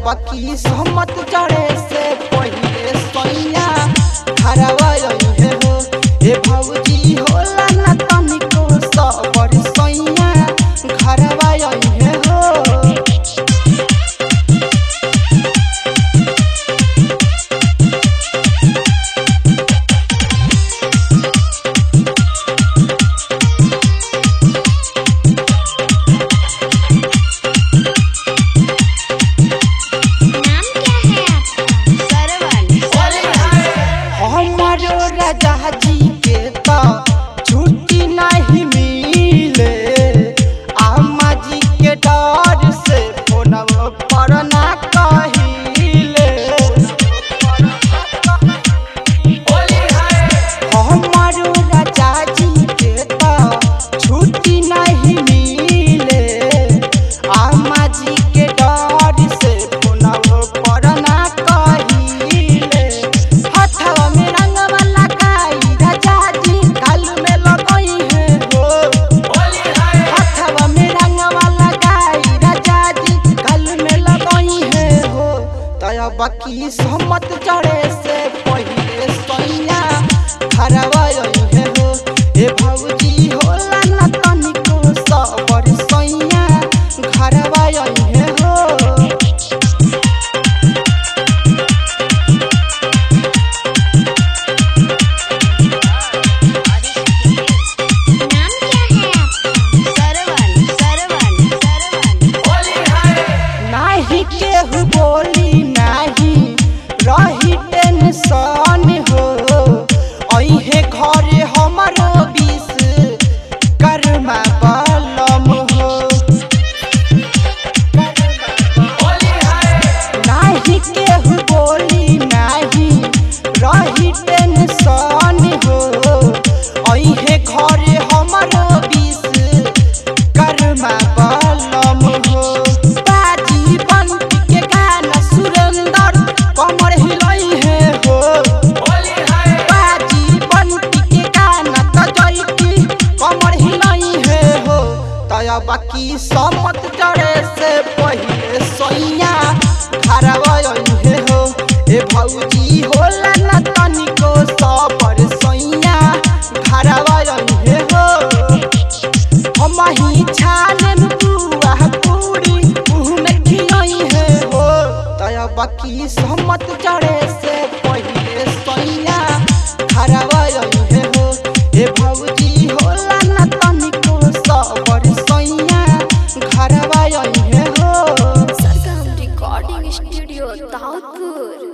बाकी सहमत चढ़े से पहिले सैया घरवा अइहे हो। ए भौजी होला ना तनिको सबर सैया घरवा अइहे हो। राजा जी के तो छुट्टी नहीं मिले, अम्मा जी के डर से फोन पर ना कहिले। हमारो राजा जी के तो छुट्टी नहीं मिले, अम्मा जी के डर से फोन पर ना कहिले। हथवा में बाकी सहमत चढ़े से पहिले सैया घरवा अइहे हो। ए भौजी होला ना तनिको सबर सैया घरवा अइहे हो। नाही केहू बोली रही टेंशन हो, अइहे घरे हमरो बीस कर्मा बलम हो। नाही केहू बोली नाही रही टेंशन हो, अइहे घरे हमरो बीस कर्मा बलम हो। बाजी बंटी के गाना सुरेंद्र कमर हिलई है हो। बाजी बंटी के गाना तजैती कमर हिलई है हो। तया बाकी सहमत चढ़े से पहिले सैया घरवा अइहे हो। ए भौजी होला ना तनिको सबर सैया घरवा अइहे हो। हमही छानन बुआ पूरी मुँह में खिलई है हो। तया बाकी सहमत चढ़े